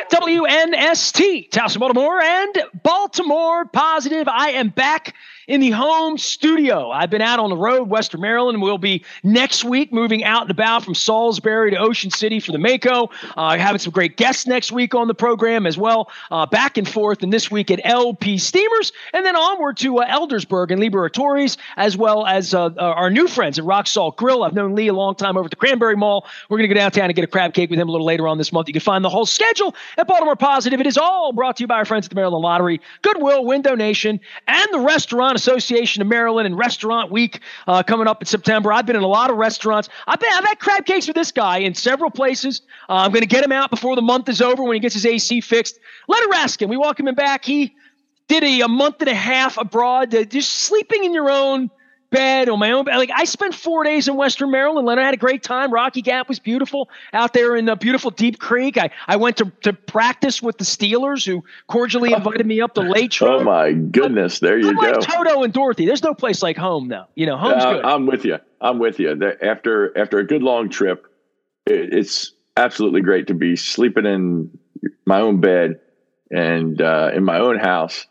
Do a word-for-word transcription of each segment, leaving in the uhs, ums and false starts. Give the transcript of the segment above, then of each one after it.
W N S T, Towson, Baltimore, and Baltimore Positive. I am back in the home studio. I've been out on the road, Western Maryland. We'll be next week moving out and about from Salisbury to Ocean City for the Mako. Uh, having some great guests next week on the program as well, uh, back and forth, and this week at L P Steamers, and then onward to uh, Eldersburg and Liberatores, as well as uh, uh, our new friends at Rock Salt Grill. I've known Lee a long time over at the Cranberry Mall. We're going to go downtown and get a crab cake with him a little later on this month. You can find the whole schedule at Baltimore Positive. It is all brought to you by our friends at the Maryland Lottery, Goodwill, Window Nation, and the Restaurant Association of Maryland and Restaurant Week uh, coming up in September. I've been in a lot of restaurants. I've, been, I've had crab cakes with this guy in several places. Uh, I'm going to get him out before the month is over when he gets his A C fixed. Leonard Raskin, we welcome him back. He did a, a month and a half abroad, uh, just sleeping in your own bed on my own bed. Like, I spent four days in Western Maryland. Leonard had a great time. Rocky Gap was beautiful out there in the beautiful Deep Creek. I, I went to, to practice with the Steelers, who cordially invited me up to Latrobe. Oh my goodness. There you I'm go. Like Toto and Dorothy. There's no place like home though. You know, home's uh, good. I'm with you. I'm with you. After, after a good long trip, it, it's absolutely great to be sleeping in my own bed and uh, in my own house.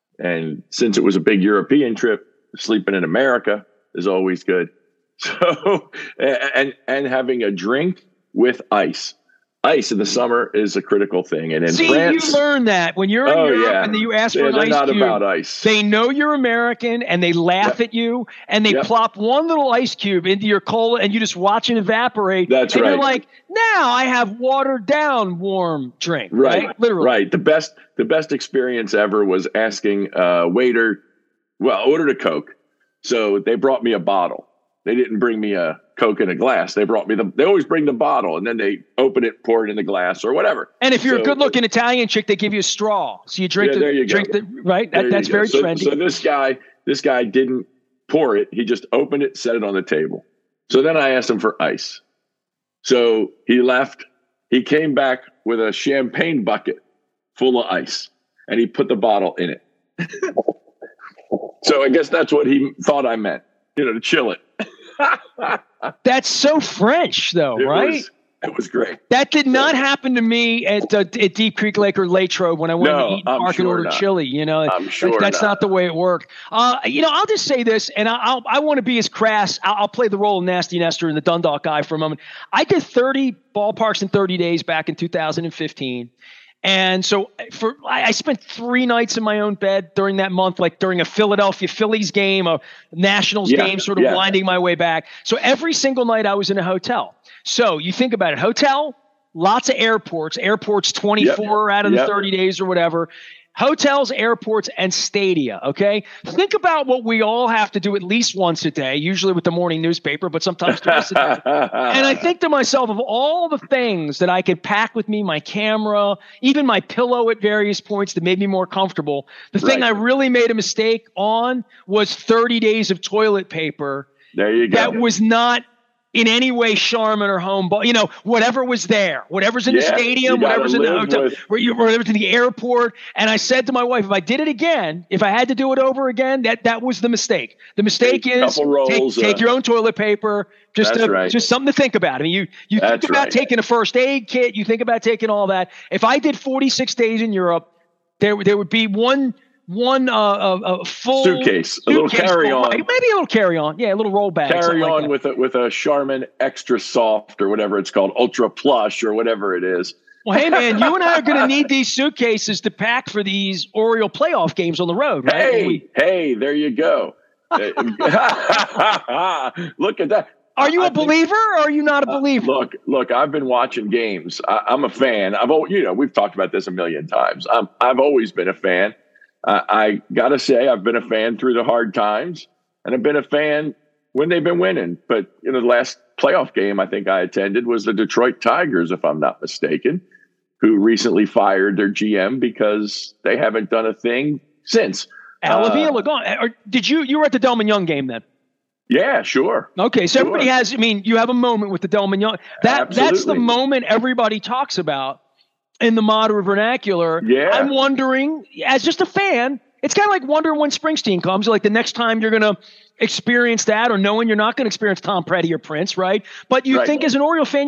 And since it was a big European trip, sleeping in America is always good. So, and, and having a drink with ice. Ice in the summer is a critical thing. And in See, France, you learn that when you're in oh, Europe yeah. and you ask for yeah, an they're ice not cube, about ice. they know you're American and they laugh Yep. at you and they Yep. plop one little ice cube into your cola and you just watch it evaporate. That's and right. You're like, now I have watered down warm drink. Right. Right. Literally. Right. The best, the best experience ever was asking a waiter, well, ordered a Coke. So they brought me a bottle. They didn't bring me a Coke in a glass. They brought me the, they always bring the bottle and then they open it, pour it in the glass or whatever. And if you're so, a good looking Italian chick, they give you a straw. So you drink Yeah, the, there you drink go. the, right. That, There that's you go. very so, trendy. So this guy, this guy didn't pour it. He just opened it, set it on the table. So then I asked him for ice. So he left. He came back with a champagne bucket full of ice and he put the bottle in it. So I guess that's what he thought I meant, you know, to chill it. That's so French though, It right? was, it was great. That did not happen to me at uh, at Deep Creek Lake or Latrobe when I went No, to Eaton I'm Park and sure ordered not. chili. You know, I'm sure that's, that's not. not the way it worked. Uh, you know, I'll just say this, and I, I'll I want to be as crass. I'll, I'll play the role of Nasty Nestor and the Dundalk guy for a moment. I did thirty ballparks in thirty days back in two thousand fifteen. And so for I, I spent three nights in my own bed during that month, like during a Philadelphia Phillies game, a Nationals Yeah, game, sort of yeah. winding my way back. So every single night I was in a hotel. So you think about it, hotel, lots of airports, airports twenty-four Yep. out of the Yep. thirty days or whatever. Hotels, airports, and stadia, okay? Think about what we all have to do at least once a day, usually with the morning newspaper, but sometimes twice a day. And I think to myself, of all the things that I could pack with me, my camera, even my pillow at various points that made me more comfortable, the thing Right. I really made a mistake on was thirty days of toilet paper. There you go. That was not in any way Charmin or Home, but you know, whatever was there, whatever's in Yeah, the stadium, you gotta whatever's in the live hotel, with- where you, whatever's in the airport. And I said to my wife, if I did it again, if I had to do it over again, that that was the mistake. The mistake Take a is couple rolls, take, take uh, your own toilet paper. Just That's to, right. just something to think about. I mean, you you think That's about right. taking a first aid kit, you think about taking all that. If I did forty-six days in Europe, there there would be one. One uh, uh, uh, full Suitcase, a little suitcase carry-on. full, right? Maybe a little carry on, yeah, a little roll bag, Carry something like on that. with a with a Charmin Extra Soft or whatever it's called, Ultra Plush or whatever it is. Well, hey, man, you and I are going to need these suitcases to pack for these Oriole playoff games on the road, right? Hey, We- hey, there you go. Look at that. are you I a think- believer or are you not a believer? Look, look, I've been watching games. I, I'm a fan. I've, al- you know, we've talked about this a million times. I'm, I've always been a fan. Uh, I got to say, I've been a fan through the hard times, and I've been a fan when they've been winning. But, you know, the last playoff game I think I attended was the Detroit Tigers, if I'm not mistaken, who recently fired their G M because they haven't done a thing since. Al Uh, Avila gone. Or did you, you were at the Delman Young game then? Yeah, sure. Okay, so Sure. everybody has, I mean, you have a moment with the Delman Young. That, that's the Absolutely. moment everybody talks about in the modern vernacular. Yeah. I'm wondering, as just a fan, it's kind of like wondering when Springsteen comes, like the next time you're going to experience that, or knowing you're not going to experience Tom Petty or Prince, right? But you Right. think as an Oriole fan, you're like,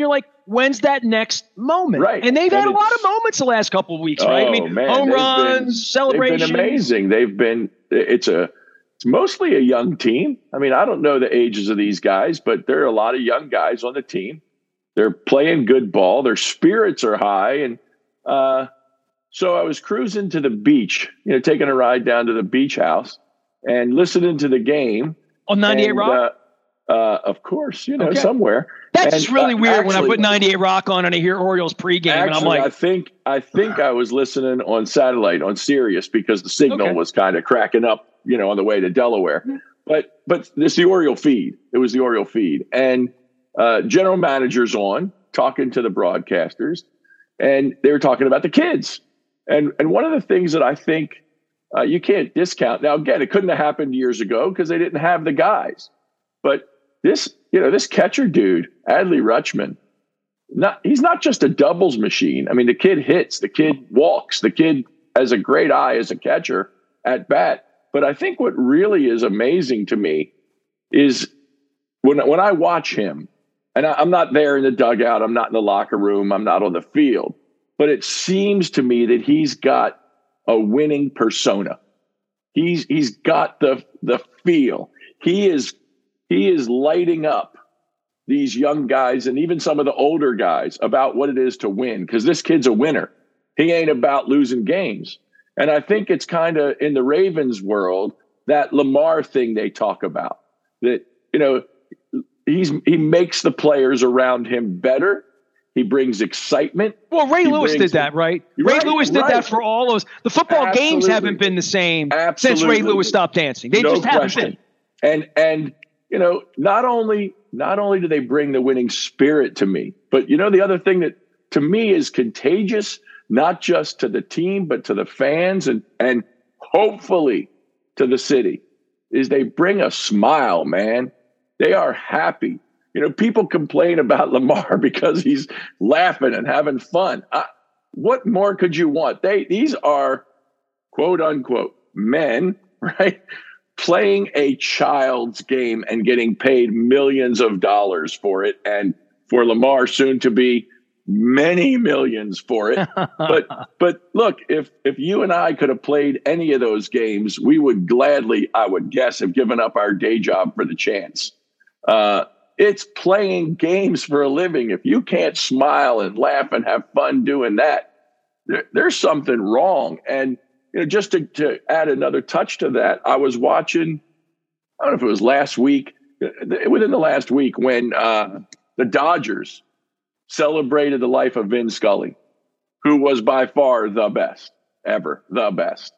when's that next moment? Right. And they've and had a lot of moments the last couple of weeks, oh, right? I mean, man, home they've runs, been, celebrations. They've been amazing. They've been, it's a, it's mostly a young team. I mean, I don't know the ages of these guys, but there are a lot of young guys on the team. They're playing good ball. Their spirits are high. And uh, so I was cruising to the beach, you know, taking a ride down to the beach house and listening to the game. On ninety-eight and, Rock? Uh, uh, of course, you know, okay. somewhere. That's and, just really uh, weird actually, when I put ninety-eight Rock on and I hear Orioles pregame. Actually, and I'm like, I think, I think I was listening on satellite on Sirius because the signal okay. was kind of cracking up, you know, on the way to Delaware. But but it's the Oriole feed. It was the Oriole feed. And uh, general managers on talking to the broadcasters, and they were talking about the kids. And and one of the things that I think uh, you can't discount. Now, again, it couldn't have happened years ago because they didn't have the guys. But this, you know, this catcher dude, Adley Rutschman, not he's not just a doubles machine. I mean, the kid hits, the kid walks, the kid has a great eye as a catcher at bat. But I think what really is amazing to me is when when I watch him, and I, I'm not there in the dugout, I'm not in the locker room, I'm not on the field, but it seems to me that he's got a winning persona. He's he's got the the feel. He is he is lighting up these young guys and even some of the older guys about what it is to win, because this kid's a winner. He ain't about losing games. And I think it's kind of in the Ravens world, that Lamar thing they talk about, that, you know, he's he makes the players around him better. He brings excitement. Well, Ray he Lewis did that, right? Ray right, Lewis did right. that for all those. The football Absolutely. games haven't been the same Absolutely. since Ray Lewis stopped dancing. They no just haven't question. been. And, and, you know, not only, not only do they bring the winning spirit to me, but, you know, the other thing that to me is contagious, not just to the team, but to the fans and, and hopefully to the city, is they bring a smile, man. They are happy. You know, people complain about Lamar because he's laughing and having fun. Uh, what more could you want? They These are, quote unquote, men, right, playing a child's game and getting paid millions of dollars for it. And for Lamar, soon to be many millions for it. But but look, if if you and I could have played any of those games, we would gladly, I would guess, have given up our day job for the chance. Uh, it's playing games for a living. If you can't smile and laugh and have fun doing that, there, there's something wrong. And you know, just to, to add another touch to that, I was watching, I don't know if it was last week, within the last week, when uh, the Dodgers celebrated the life of Vin Scully, who was by far the best ever, the best.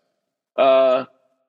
Uh,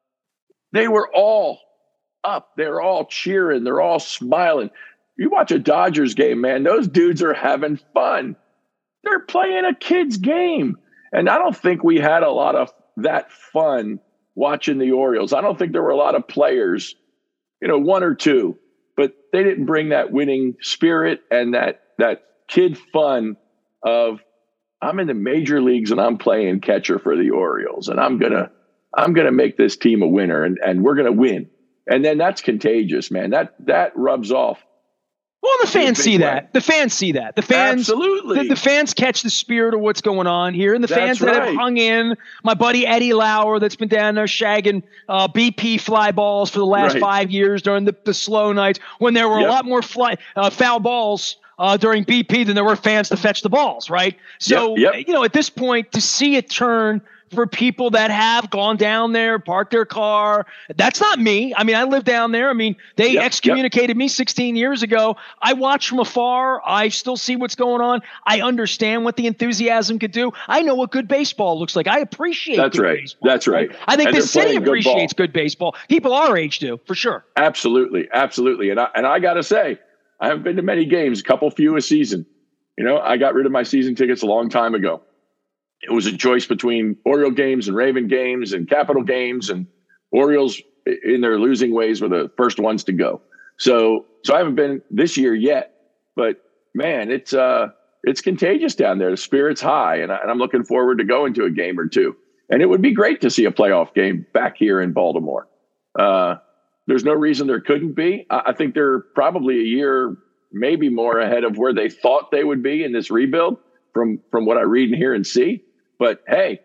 they were all up. They're all cheering. They're all smiling. You watch a Dodgers game, man, those dudes are having fun. They're playing a kid's game. And I don't think we had a lot of that fun watching the Orioles. I don't think there were a lot of players, you know, one or two, but they didn't bring that winning spirit and that that kid fun of, I'm in the major leagues and I'm playing catcher for the Orioles and I'm gonna I'm gonna make this team a winner and, and we're gonna win. And then that's contagious, man. That that rubs off. Well, the fans see way. that. The fans see that. The fans, Absolutely. The, the fans catch the spirit of what's going on here, and the That's fans that right. have hung in. My buddy Eddie Lauer, that's been down there shagging uh, B P fly balls for the last Right. five years during the, the slow nights when there were Yep. a lot more fly uh, foul balls uh, during B P than there were fans to fetch the balls. Right. So Yep, yep. you know, at this point, to see it turn for people that have gone down there, parked their car. That's not me. I mean, I live down there. I mean, they Yep, excommunicated yep. me sixteen years ago. I watch from afar. I still see what's going on. I understand what the enthusiasm could do. I know what good baseball looks like. I appreciate That's good right. baseball. That's right. I think And the they're city playing good appreciates ball. good baseball. People our age do, for sure. Absolutely. Absolutely. And I, and I got to say, I haven't been to many games, a couple few a season. You know, I got rid of my season tickets a long time ago. It was a choice between Oriole games and Raven games and Capital games, and Orioles in their losing ways were the first ones to go. So, so I haven't been this year yet, but man, it's, uh, it's contagious down there. The spirit's high, and, I, and I'm looking forward to going to a game or two. And it would be great to see a playoff game back here in Baltimore. Uh, there's no reason there couldn't be. I, I think they're probably a year, maybe more ahead of where they thought they would be in this rebuild from, from what I read and hear and see. But hey,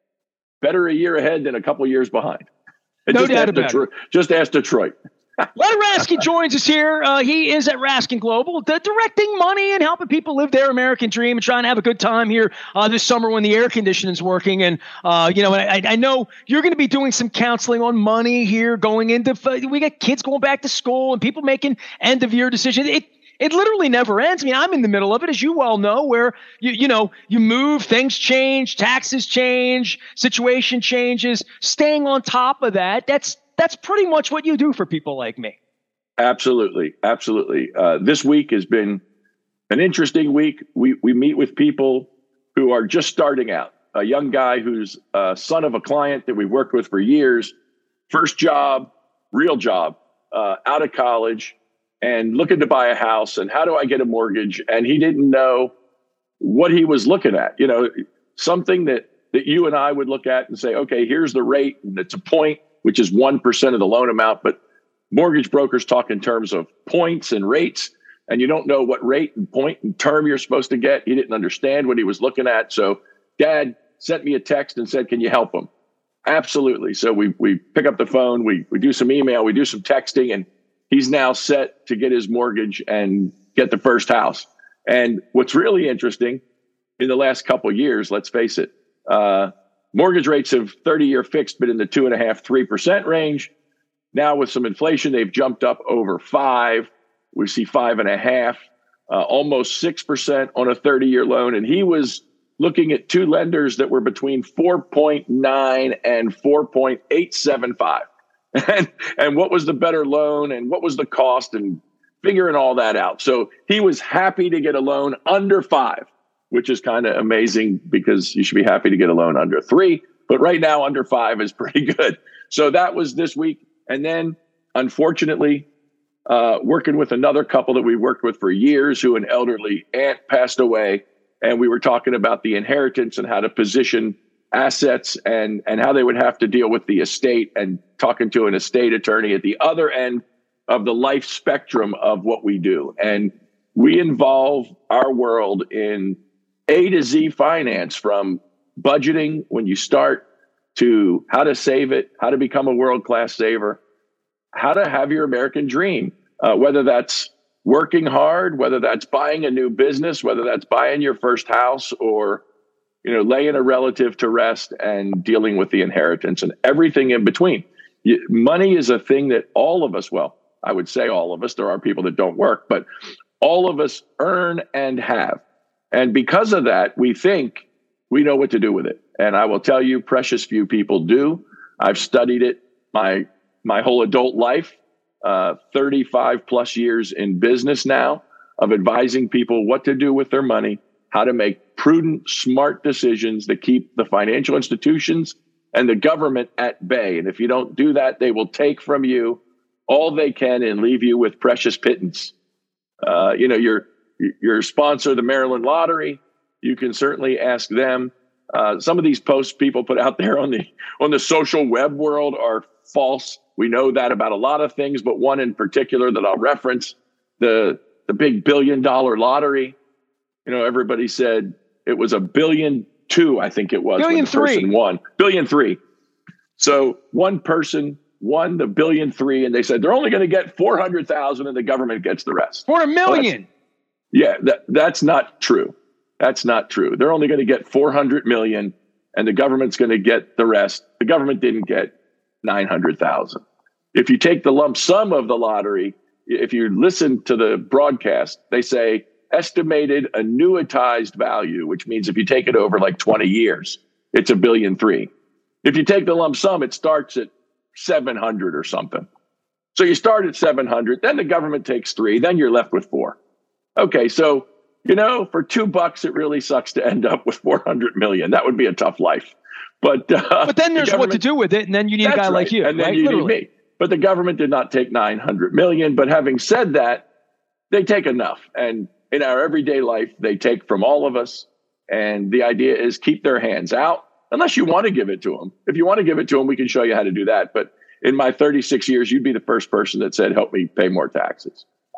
better a year ahead than a couple years behind. And no just doubt ask about Detroit, it. Just ask Detroit. Len Raskin joins us here. Uh, he is at Raskin Global, the directing money and helping people live their American dream and trying to have a good time here uh, this summer when the air conditioning is working. And, uh, you know, I, I know you're going to be doing some counseling on money here going into – we got kids going back to school and people making end-of-year decisions. It It literally never ends. I mean, I'm in the middle of it, as you well know, where, you you know, you move, things change, taxes change, situation changes. Staying on top of that, that's that's pretty much what you do for people like me. Absolutely. Absolutely. Uh, this week has been an interesting week. We, we meet with people who are just starting out. A young guy who's a son of a client that we've worked with for years, first job, real job, uh, out of college, and looking to buy a house, and how do I get a mortgage? And he didn't know what he was looking at. You know, something that, that you and I would look at and say, okay, here's the rate, and it's a point, which is one percent of the loan amount. But mortgage brokers talk in terms of points and rates, and you don't know what rate and point and term you're supposed to get. He didn't understand what he was looking at. So Dad sent me a text and said, can you help him? Absolutely. So we we pick up the phone, we we do some email, we do some texting, and he's now set to get his mortgage and get the first house. And what's really interesting, in the last couple of years, let's face it, uh, mortgage rates have thirty-year fixed been in the two and a half, three percent range. Now with some inflation, they've jumped up over five. We see five and a half, uh, almost six percent on a thirty-year loan. And he was looking at two lenders that were between four point nine and four point eight seven five. And, and what was the better loan and what was the cost and figuring all that out. So he was happy to get a loan under five, which is kind of amazing because you should be happy to get a loan under three. But right now, under five is pretty good. So that was this week. And then, unfortunately, uh, working with another couple that we worked with for years who an elderly aunt passed away. And we were talking about the inheritance and how to position assets and, and how they would have to deal with the estate, and talking to an estate attorney at the other end of the life spectrum of what we do. And we involve our world in A to Z finance, from budgeting when you start to how to save it, how to become a world-class saver, how to have your American dream, uh, whether that's working hard, whether that's buying a new business, whether that's buying your first house, or, you know, laying a relative to rest and dealing with the inheritance and everything in between. You, money is a thing that all of us, well, I would say all of us, there are people that don't work, but all of us earn and have. And because of that, we think we know what to do with it. And I will tell you, precious few people do. I've studied it my my whole adult life, uh, thirty-five plus years in business now, of advising people what to do with their money, how to make prudent, smart decisions that keep the financial institutions and the government at bay. And if you don't do that, they will take from you all they can and leave you with precious pittance. Uh, you know, your your sponsor, the Maryland Lottery, you can certainly ask them. Uh, some of these posts people put out there on the on the social web world are false. We know that about a lot of things, but one in particular that I'll reference, the the big billion dollar lottery. You know, everybody said it was a billion two, I think it was. Billion when the three. person won. Billion three. So one person won the billion three, and they said they're only going to get four hundred thousand, and the government gets the rest. For a million. Well, yeah, that, that's not true. That's not true. They're only going to get four hundred million, and the government's going to get the rest. The government didn't get nine hundred thousand. If you take the lump sum of the lottery, if you listen to the broadcast, they say estimated annuitized value, which means if you take it over like twenty years, it's a billion three. If you take the lump sum, it starts at seven hundred or something. So you start at seven hundred, then the government takes three, then you're left with four. Okay, so, you know, for two bucks, it really sucks to end up with four hundred million. That would be a tough life. But uh, but then there's the what to do with it, and then you need a guy right. like you, and then right? you Literally. need me. But the government did not take nine hundred million. But having said that, they take enough. And in our everyday life, they take from all of us. And the idea is keep their hands out, unless you want to give it to them. If you want to give it to them, we can show you how to do that. But in my thirty-six years, you'd be the first person that said, help me pay more taxes.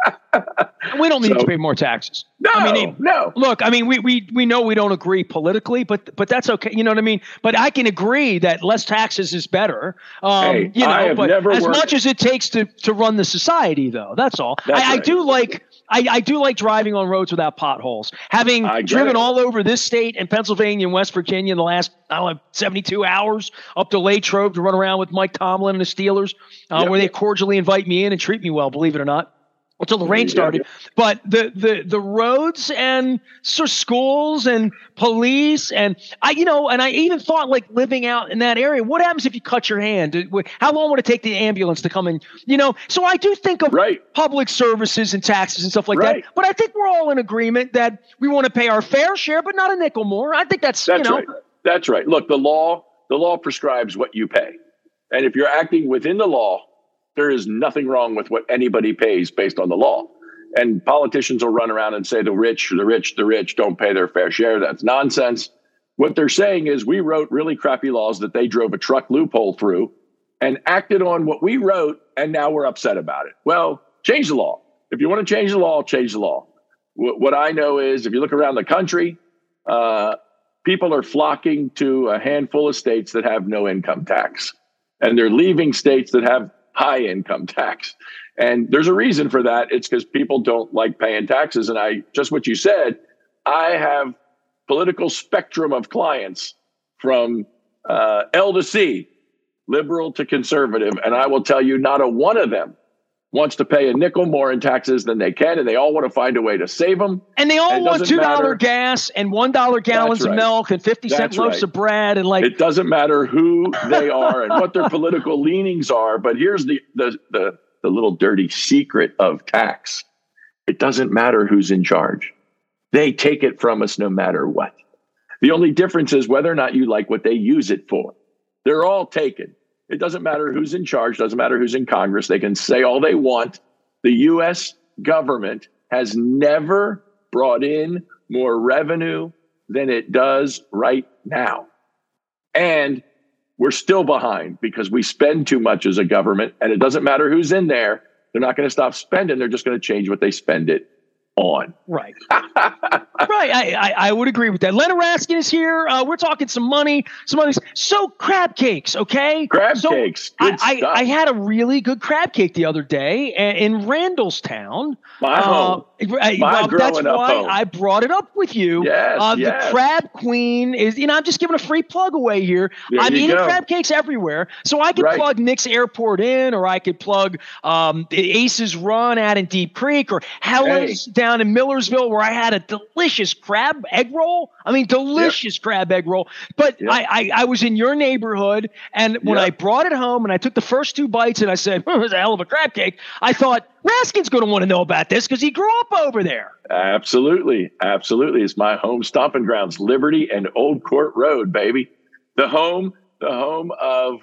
We don't need So- to pay more taxes. No, I mean, no. Look, I mean, we, we we know we don't agree politically, but but that's okay. You know what I mean? But I can agree that less taxes is better. Um, Hey, you know, I have but never as worked- much as it takes to to run the society, though, that's all. That's I, I right. do like. I, I do like driving on roads without potholes. Having I get driven it. all over this state and Pennsylvania and West Virginia in the last, I don't know, seventy-two hours up to Latrobe to run around with Mike Tomlin and the Steelers, uh, Yep. where they cordially invite me in and treat me well, believe it or not, until the rain Yeah, started. yeah. But the, the, the roads and so schools and police and I, you know, and I even thought like living out in that area, what happens if you cut your hand? How long would it take the ambulance to come in? You know, so I do think of Right. public services and taxes and stuff like Right. that. But I think we're all in agreement that we want to pay our fair share, but not a nickel more. I think that's, That's you know, right. That's right. Look, the law, the law prescribes what you pay. And if you're acting within the law, there is nothing wrong with what anybody pays based on the law. And politicians will run around and say the rich, the rich, the rich don't pay their fair share. That's nonsense. What they're saying is we wrote really crappy laws that they drove a truck loophole through and acted on what we wrote, and now we're upset about it. Well, change the law. If you want to change the law, change the law. What, what I know is if you look around the country, uh, people are flocking to a handful of states that have no income tax, and they're leaving states that have high income tax. And there's a reason for that. It's because people don't like paying taxes. And I, just what you said, I have political spectrum of clients from uh, L to C, liberal to conservative. And I will tell you, not a one of them wants to pay a nickel more in taxes than they can. And they all want to find a way to save them. and they all It want doesn't two dollar matter. gas and one dollar gallons That's of right. milk and fifty cent That's loaves right. of bread. And like, It doesn't matter who they are and what their political leanings are. But here's the, the, the, the little dirty secret of tax. It doesn't matter who's in charge. They take it from us no matter what. The only difference is whether or not you like what they use it for. They're all taken. It doesn't matter who's in charge. Doesn't matter who's in Congress. They can say all they want. The U S government has never brought in more revenue than it does right now. And we're still behind because we spend too much as a government, and it doesn't matter who's in there. They're not going to stop spending. They're just going to change what they spend it on. right. Right, I, I I would agree with that. Leonard Raskin is here. Uh, we're talking some money, some other. So crab cakes, okay? Crab so cakes, good I, stuff. I I had a really good crab cake the other day a- in Randallstown. My home. I- My well, that's growing up why home. I brought it up with you. Yes, uh, yes. The Crab Queen is, you know, I'm just giving a free plug away here. There I'm you eating go. crab cakes everywhere. So I could Right. plug Nick's Airport Inn, or I could plug um, the Aces Run out in Deep Creek, or Hella's down in Millersville, where I had a delicious crab egg roll. I mean, delicious crab egg roll. But Yep. I, I, I was in your neighborhood, and when Yep. I brought it home and I took the first two bites and I said, oh, it's a hell of a crab cake, I thought, Raskin's going to want to know about this because he grew up over there. Absolutely. Absolutely. It's my home stomping grounds, Liberty and Old Court Road, baby. The home, the home of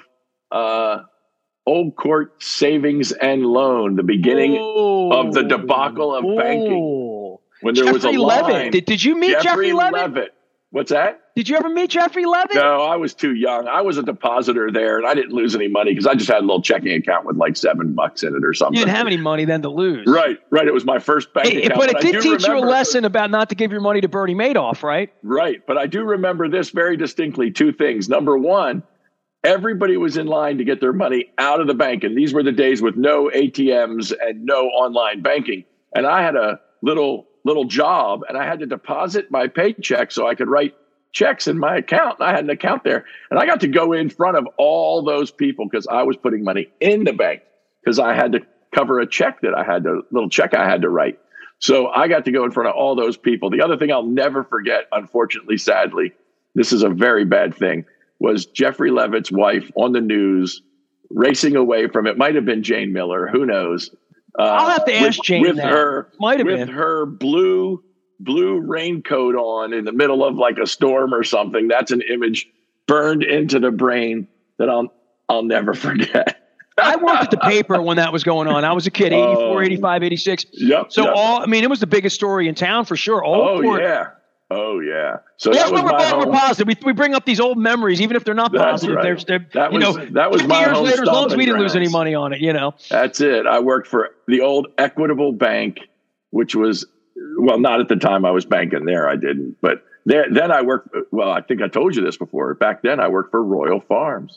uh, Old Court Savings and Loan, the beginning of the debacle of banking. Ooh. When there was a Jeffrey line. Levitt. Did, did you meet Jeffrey, Levitt? Levitt. What's that? Did you ever meet Jeffrey Levitt? No, I was too young. I was a depositor there, and I didn't lose any money because I just had a little checking account with like seven bucks in it or something. You didn't have any money then to lose. Right, right. It was my first bank Hey, account. but it I did do teach you a remember- lesson about not to give your money to Bernie Madoff, right? Right. But I do remember this very distinctly. Two things. Number one, everybody was in line to get their money out of the bank. And these were the days with no A T Ms and no online banking. And I had a little little job, and I had to deposit my paycheck so I could write checks in my account. And I had an account there. And I got to go in front of all those people because I was putting money in the bank because I had to cover a check that I had to, little check I had to write. So I got to go in front of all those people. The other thing I'll never forget, unfortunately, sadly, this is a very bad thing, was Jeffrey Levitt's wife on the news racing away from it. Might have been Jane Miller. Who knows? Uh, I'll have to ask with, Jane with that. her, Might have with been. her blue blue raincoat on in the middle of like a storm or something. That's an image burned into the brain that I'll I'll never forget. I worked at the paper when that was going on. I was a kid, eighty-four, Oh. eighty-five, eighty-six. Yep. So yep. all, I mean, it was the biggest story in town for sure. Old oh Court, yeah. Oh yeah. So That's that was why we're, my both, home. we're positive. We, we bring up these old memories, even if they're not That's positive. right. They're, they're, That you was know, that was fifty my years home later, as long as we stomping didn't lose any grounds. money on it, you know. That's it. I worked for the old Equitable Bank, which was, well, not at the time I was banking there. I didn't, but there, then I worked. Well, I think I told you this before. Back then, I worked for Royal Farms.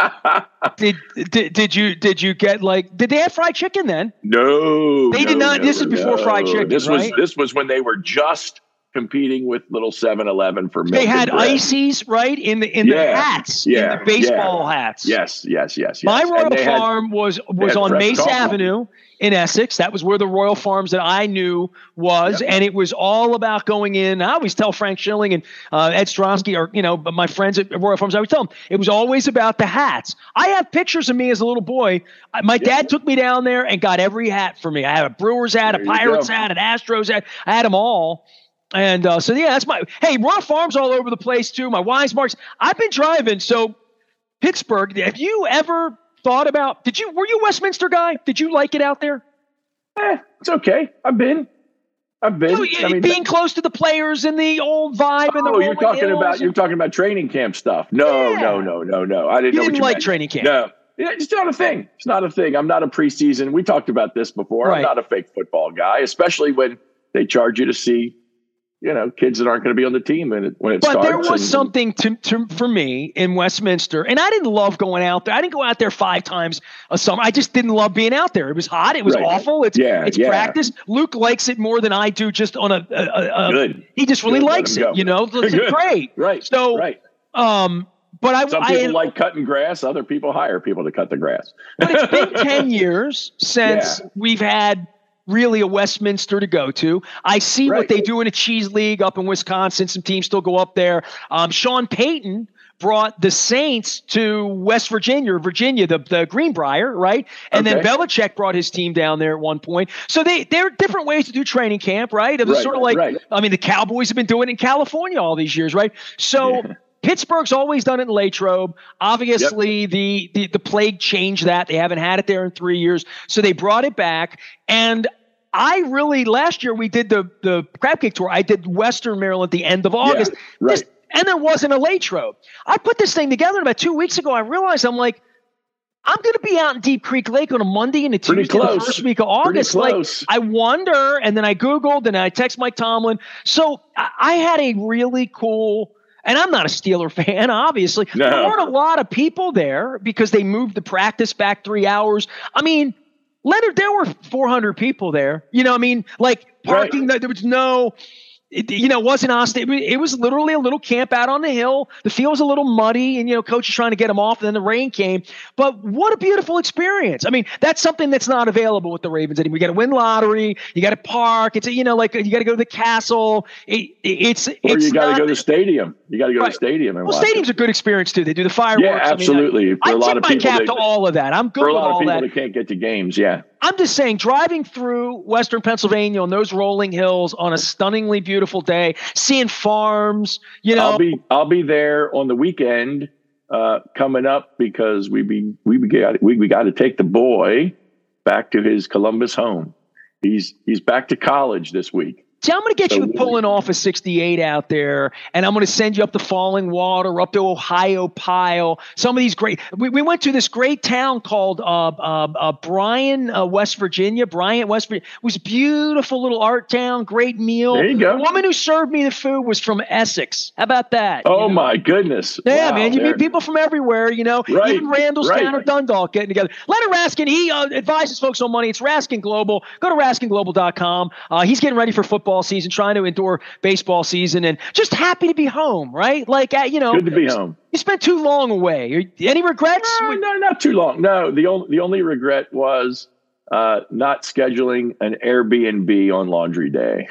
did, did did you did you get like did they have fried chicken then? No, they no, did not. No, this is before no. fried chicken. This right? was this was when they were just competing with little seven eleven for milk. They had and bread. ices, right, in the in Yeah, the hats, yeah, in the baseball yeah. hats. Yes, yes, yes, yes. My And Royal they had- Farm was was had on fresh Mace coffee. Avenue in Essex. That was where the Royal Farms that I knew was, Yep. and it was all about going in. I always tell Frank Schilling and uh, Ed Stronsky, or you know, but my friends at Royal Farms, I always tell them it was always about the hats. I have pictures of me as a little boy. I, my dad took me down there and got every hat for me. I had a Brewers hat, There a you Pirates go. hat, an Astros hat. I had them all. And uh, so, yeah, that's my – hey, Royal Farms all over the place too. My Wise Marks. I've been driving. So Pittsburgh, have you ever thought about – Did you – were you a Westminster guy? Did you like it out there? Eh, it's okay. I've been. I've been. No, I mean, being close to the players and the old vibe and the oh, you're rolling talking hills about and- you're talking about training camp stuff. No, Yeah. no, no, no, no. I didn't You know didn't what you like meant. training camp. No, Yeah, it's not a thing. It's not a thing. I'm not a preseason. We talked about this before. Right. I'm not a fake football guy, especially when they charge you to see, you know, kids that aren't going to be on the team when it, when it But starts. there was and- something to, to for me in Westminster, and I didn't love going out there. I didn't go out there five times a summer. I just didn't love being out there. It was hot. It was Right. awful. It's Yeah, it's yeah. practice. Luke likes it more than I do. Just on a, a, a, a Good. he just really Good. Let likes him it. go. You know, it's Good. great. Right. So, right. um, but I, Some I people like cutting grass. Other people hire people to cut the grass. But it's been ten years since Yeah. we've had really a Westminster to go to. I see Right. what they do in a cheese league up in Wisconsin. Some teams still go up there. Um, Sean Payton brought the Saints to West Virginia, Virginia, the, the Greenbrier, right? And Okay. then Belichick brought his team down there at one point. So they there are different ways to do training camp, right? It was Right, sort of like, right. I mean, the Cowboys have been doing it in California all these years, right? So Yeah. Pittsburgh's always done it in Latrobe. Obviously, the, the the plague changed that. They haven't had it there in three years. So they brought it back. And I really, last year we did the, the crab cake tour. I did Western Maryland at the end of August. right. This- and there wasn't a Latrobe. I put this thing together and about two weeks ago. I realized I'm like, I'm going to be out in Deep Creek Lake on a Monday and a Pretty Tuesday, the close. first week of Pretty August. Like, close. I wonder, and then I Googled and I text Mike Tomlin. So I, I had a really cool, and I'm not a Steeler fan, obviously. No. There weren't a lot of people there because they moved the practice back three hours. I mean, Leonard, there were four hundred people there. You know, I mean, like parking, Right. there was no. It, you know, it wasn't Austin. It was, it was literally a little camp out on the hill. The field was a little muddy, and you know, coach is trying to get them off. And then the rain came. But what a beautiful experience! I mean, that's something that's not available with the Ravens anymore. You got to win lottery. You got to park. It's a, you know, like you got to go to the castle. It, it's Or it's you got to not- go to the stadium. You got to go Right. to the stadium and Well, watch stadium's it. a good experience too. They do the fireworks. Yeah, I mean, absolutely. I, For a I lot tip of my people, cap they- to all of that. I'm good For a with lot of all people that. that can't get to games, yeah. I'm just saying, driving through Western Pennsylvania on those rolling hills on a stunningly beautiful day, seeing farms, you know. I'll be I'll be there on the weekend uh, coming up because we be we be got we, we got to take the boy back to his Columbus home. He's he's back to college this week. See, I'm going to get So you pulling off a sixty-eight out there, and I'm going to send you up to Falling Water, up to Ohio Pile. Some of these great. We, we went to this great town called uh, uh, uh, Bryan, uh, West Virginia. Bryant, West Virginia. It was a beautiful little art town. Great meal. There you go. The woman who served me the food was from Essex. How about that? Oh You know? my goodness! Yeah, Wow, man, you there- meet people from everywhere, you know, Right, even Randallstown right. or Dundalk getting together. Leonard Raskin, he uh, advises folks on money. It's Raskin Global. Go to raskin global dot com. Uh, he's getting ready for football season, trying to endure baseball season, and just happy to be home, right? Like, uh, you know, Good to be home. You spent too long away. Any regrets? No, no, not too long. No, the only the only regret was uh, not scheduling an Airbnb on laundry day.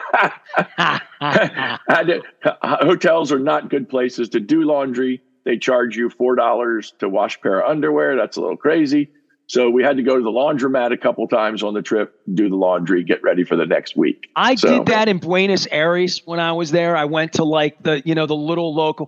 I did- hotels are not good places to do laundry. They charge you four dollars to wash a pair of underwear. That's a little crazy. So we had to go to the laundromat a couple times on the trip, do the laundry, get ready for the next week. I So- did that in Buenos Aires when I was there. I went to like the, you know, the little local.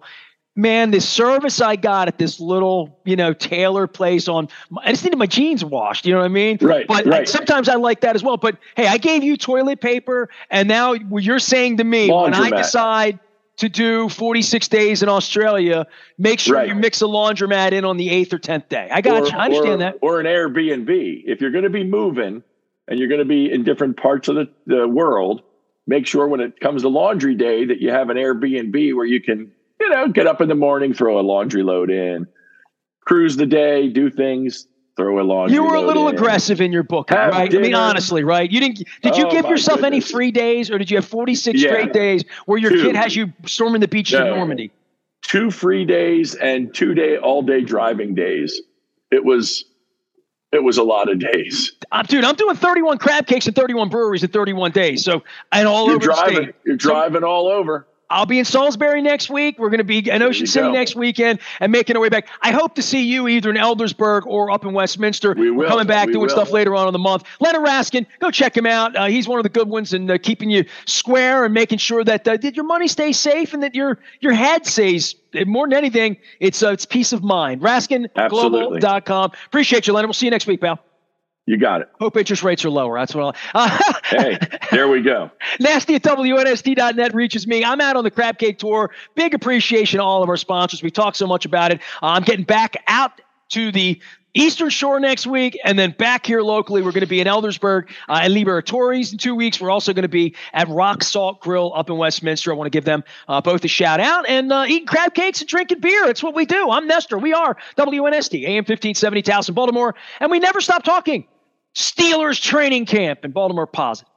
Man, the service I got at this little, you know, tailor place on, I just needed my jeans washed. You know what I mean? Right. But right. I, sometimes I like that as well. But hey, I gave you toilet paper, and now you're saying to me, Laundromat. when I decide to do forty-six days in Australia, make sure right. you mix a laundromat in on the eighth or tenth day. I got or, you. I understand or, that. Or an Airbnb. If you're going to be moving and you're going to be in different parts of the, the world, make sure when it comes to laundry day that you have an Airbnb where you can, you know, get up in the morning, throw a laundry load in, cruise the day, do things, throw a laundry load in. You were a little in. aggressive in your booking, have right? Dinner. I mean, honestly, right? You didn't. Did you oh, give yourself goodness. any free days, or did you have forty-six yeah. straight days where your Two. kid has you storming the beaches no. of Normandy? Two free days and two day all day driving days. It was it was a lot of days. I'm dude, I'm doing thirty-one crab cakes and thirty-one breweries in thirty-one days. So and all you're over driving, the state. You're driving so, all over. I'll be in Salisbury next week. We're going to be in Ocean City go. next weekend and making our way back. I hope to see you either in Eldersburg or up in Westminster. We will. We're coming back we doing will. stuff later on in the month. Leonard Raskin, go check him out. Uh, he's one of the good ones and uh, keeping you square and making sure that uh, that your money stays safe and that your your head stays. More than anything, it's uh, it's peace of mind. Raskin Global dot com. Appreciate you, Leonard. We'll see you next week, pal. You got it. Hope interest rates are lower. That's what I'll. Uh, hey, there we go. Nasty at W N S T dot net reaches me. I'm out on the Crab Cake Tour. Big appreciation to all of our sponsors. We talk so much about it. Uh, I'm getting back out to the Eastern Shore next week, and then back here locally, we're going to be in Eldersburg uh, and Liberatores in two weeks. We're also going to be at Rock Salt Grill up in Westminster. I want to give them uh, both a shout out and uh, eating crab cakes and drinking beer. It's what we do. I'm Nestor. We are W N S T, A M fifteen seventy, Towson, Baltimore, and we never stop talking Steelers training camp in Baltimore Positive.